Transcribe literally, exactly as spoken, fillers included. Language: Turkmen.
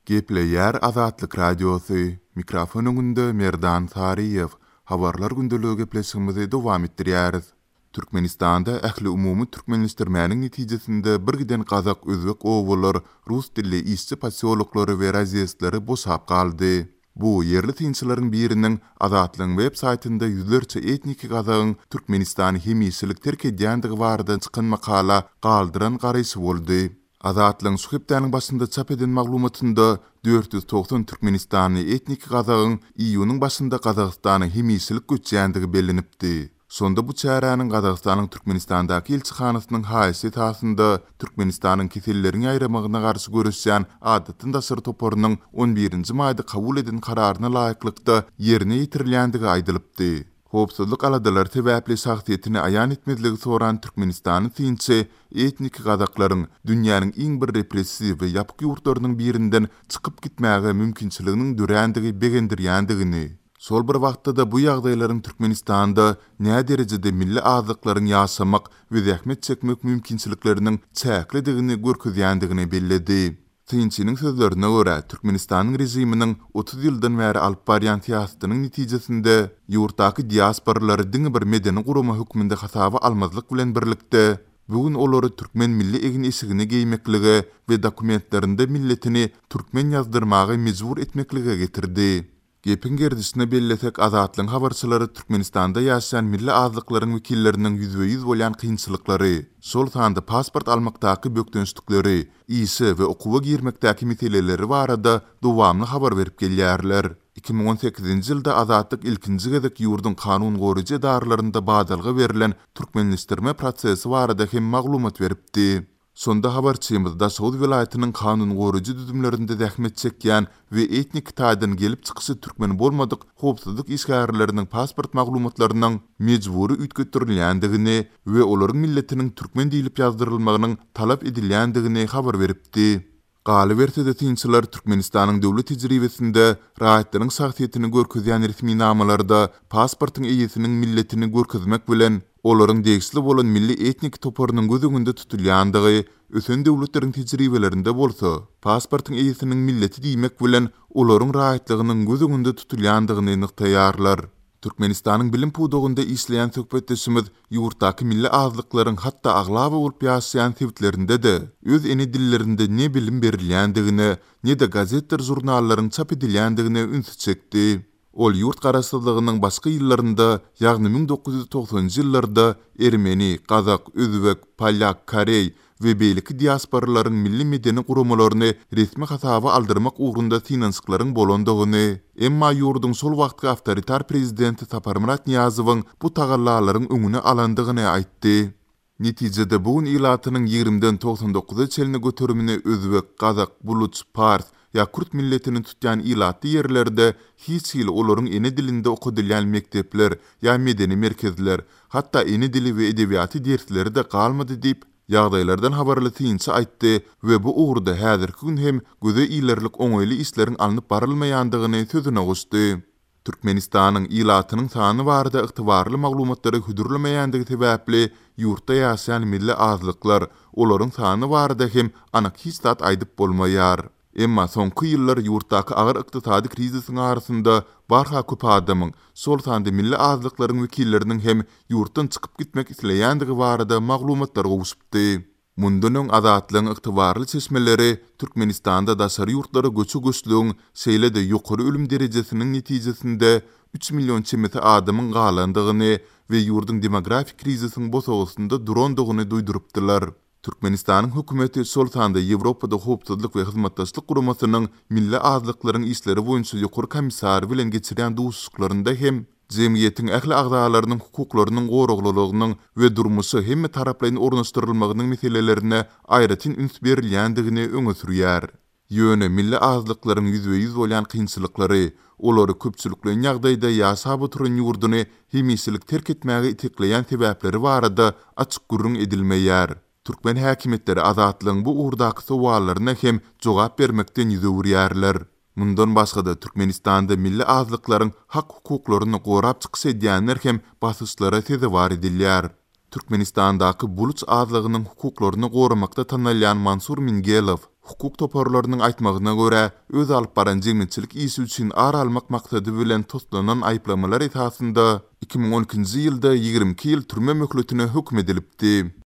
Gepleyer Azatlyk Radiosu, mikrofonunda Merdan Sariyev, habarlar gündölüğü gepleşigimizi dowam etdirýäris. Türkmenistanda ähli umumy türkmenleşdirmäniň netijesinde bir giden Kazak, Özbek owalar, rus dilli işçi pasiologlary we raziyestlary boşap galdy. Bu yerli tinçilerin birinin Azatlyň web saytynda yüzlerçe etniki Kazagyň Türkmenistany hemişilik terk edýändigi barada çykan makala galdyran garaýşy boldy. Azatlyň şu hepdeniň başynda çap eden maglumatynda dört yüz doksan Türkmenistany etniki Kazagyň iýunyň başynda Kazakstany hemişilik göçýändigi bellenipdi. Sonda bu çäranyň Kazakstanyň Türkmenistandaky elçihanasynyň haýsy tasynda Türkmenistanyň kesellerini aýramagyna garşy görüşýän adatyn daşyr toporunyň on birinji maýda kabul eden kararyna laýyklykda ýerine ýetirilýändigi aýdylypdy. Hopsuzlyk aladalar sebäpli şahsiýetini aýan etmezligi soran Türkmenistanyň tinçi etnik Kazaklaryň dünýäniň iň bir repressiw we ýapyk ýurtlarynyň birinden çykyp gitmäge mümkinçiliginiň dörändigi begendirýändigini, sol bir wagtda da bu ýagdaýlaryň Türkmenistanda näme derejede milli azlyklaryň ýaşamak we zähmet çekmek mümkinçilikleriniň çäklidigini görkezýändigini belledi. Tinçiniň sözlerine görä, Türkmenistanyň rejiminiň otuz ýyldan bäri alyp barýan siýasatynyň netijesinde ýurtdaky diasporalary diňe bir medeni guruma hükmünde hasaba almazlyk bilen birlikde bugün olary türkmen milli egin esigini giýmekligi we dokumentlerinde milletini türkmen ýazdyrmagy mejbur etmekligi getirdi. Gepin gerdisine belletek Azatlyň habarçylary Türkmenistanda ýaşaýan milli azlyklaryň wekilleriniň yüzde yüz bolýan kynçylyklary, sol sanda pasport almakdaky bökdönçlükleri, ýyşy we okuwa girmekdäki meseleleri barada dowamly habar berip gelýärler. iki bin on sekizinji ýylda Azatlyk ilkinji gezek ýurdun kanun goruji edarlarynda badalga berilen türkmenleşdirme prosesi barada hem maglumat beripdi. Sonda habarçymyzda Soğuz vilayatynyň kanun goruji düzümlerinde zähmet çekýän we etnik taýdan gelip çykyşy türkmen bolmadyk hopsuzlyk işgärleriniň pasport maglumatlarynyň mejburi ütgetirilýändigini we olaryň milletiniň türkmen diýilip ýazdyrylmagynyň talap edilýändigini habar beripdi. Galy berse-de tinçiler Türkmenistanyň döwlet tejribesinde raýatlaryň şahsiýetini görkezýän resmi namalarda pasportyň eýesiniň milletini görkezmek bilen olaryň degisli bolan milli etnik toporunyň gözüňünde tutulýandygy, ösen döwletleriň tejribelerinde bolsa, pasportyň eýesiniň milleti diýmek bilen olaryň raýatlygynyň gözüňünde tutulýandygyny nyktaýarlar. Türkmenistanyň bilim pudugynda işleýän söhbetdeşimiz ýurtdaky milli azlyklaryň hatda aglaby bolup ýaşaýan sebitlerinde de öz ene dillerinde ne bilim berilýändigini, ne de gazetler jurnallaryň çap edilýändigini üns çekdi. Ol ýurt garaşsyzlygynyň başga ýyllarynda, ýagny bin dokuz yüz toksanyjy ýyllarda Ermeni, Kazak, Özbek, Polyak, Korey we beýleki diasporalaryň milli medeni gurumalaryny resmi hasaba aldyrmak ugrunda finansyklaryň bolandygyny, emma ýurduň sol wagtky awtoritar prezidenti Saparmurat Niyazowyň bu tagallalaryň öňüne alandygyny aýtdy. Netijede bugün ilatynyň ýigrimden toksan dokuza çelini göterümine Özbek, Kazak, Buluç, Pars ya Kürt milletini tutýan ilaty ýerlerde hiç hil olaryň ene dilinde okudylýan mektepler ya medeni merkezler, hatda ene dili we edebiýaty dersleri de galmady diýip ýagdaýlardan habarly tinçi aýtdy we bu ugrda häzirki gün hem göze ilerlik oňaýly işleriň alınıp barylmaýandygyny sözüne goşdy. Türkmenistanyň ilatynyň sany barada ygtybarly maglumatlary hüdürlemeýändigi sebäpli ýurtda ýaşaýan milli azlyklar olaryň sany barada hem anak hiç zat aýdyp bolmaýar. Emma soňky ýyllar ýurtdaky agyr ykdysady krizisiň arasynda barha köp adamyň sol sanda milli azlyklaryň wekilleriniň hem ýurtdan çykyp gitmek isleýändigi barada maglumatlar gowuşupdy. Mundunyň Azatlyň yktybarly çeşmeleri Türkmenistanda daşary ýurtlara göçü güçlüğüň seýlede ýokary ölüm derejesiniň netijesinde üç milyon çemeti adamyň galandygyny we ýurdun demografik krizisiň bosagysynda durandygyny duýdurypdylar. Türkmenistanyň hökümeti sol sanda Ýewropada hopsuzlyk we hyzmatdaşlyk guramasynyň milli azlyklaryň işleri boýunça ýokary komissary bilen geçirýän duşuklarynda hem jemgyýetiň ähli agdalarynyň hukuklarynyň goruglylygynyň we durmuşy hemme taraplaryň ornaşdyrylmagynyň meselelerine aýratyn üns berilýändigini öňe sürýär. Ýöne milli azlyklaryň yüzde yüz bolýan kynçylyklary, olary köpçüliklen ýagdaýda ýaşap oturan ýurduny hemişilik terk etmäge itekleýän sebäpleri barada açyk gurrun edilmeýär. Türkmen häkimetleri Azatlyň bu ugrdaky sowallaryna hem jogap bermekden ýüzürýärler. Mundan başga da Türkmenistanda milli azlyklaryň hak hukuklaryny gorap çykyş edýänler hem basışlara tezewar edilýär. Türkmenistandaky Buluç azlygynyň hukuklaryny goramakda tanalýan Mansur Mingelow hukuk toparlarynyň aýtmagyna görä, öz alyp baran jemgyçilik isi üçin ara almak maksady bilen toslanan aýplamalar esasında iki ming on ikinji ýylda ýygrimi iki ýyl türme möhletine hükm edilipdi.